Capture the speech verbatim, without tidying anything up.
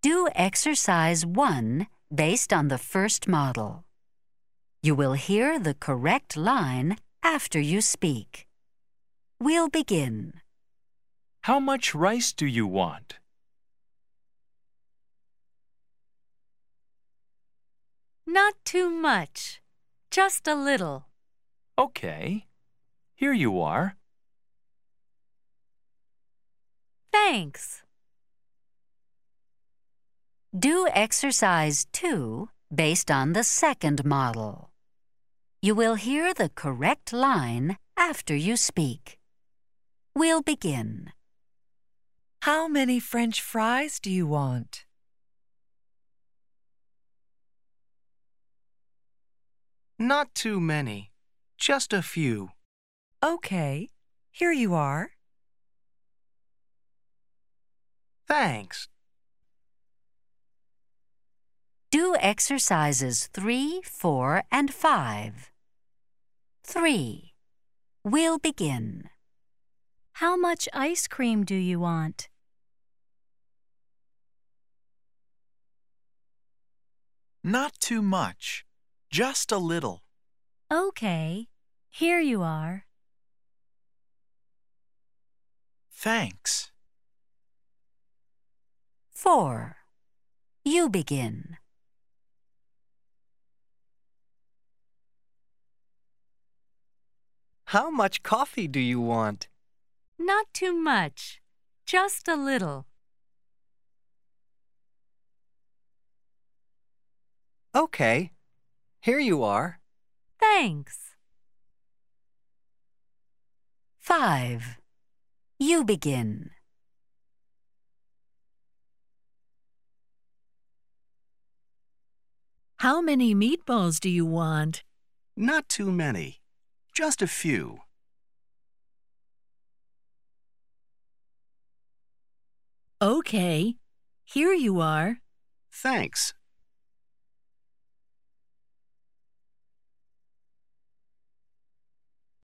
Do exercise one based on the first model. You will hear the correct line after you speak. We'll begin. How much rice do you want? Not too much, just a little. Okay, here you are. Thanks. Do exercise two based on the second model. You will hear the correct line after you speak. We'll begin. How many French fries do you want? Not too many, just a few. Okay, here you are. Thanks. Do exercises three, four, and five. Three. We'll begin. How much ice cream do you want? Not too much, just a little. Okay, here you are. Thanks. Four. You begin. How much coffee do you want? Not too much, just a little. Okay, here you are. Thanks. Five. You begin. How many meatballs do you want? Not too many, just a few. Okay, here you are. Thanks.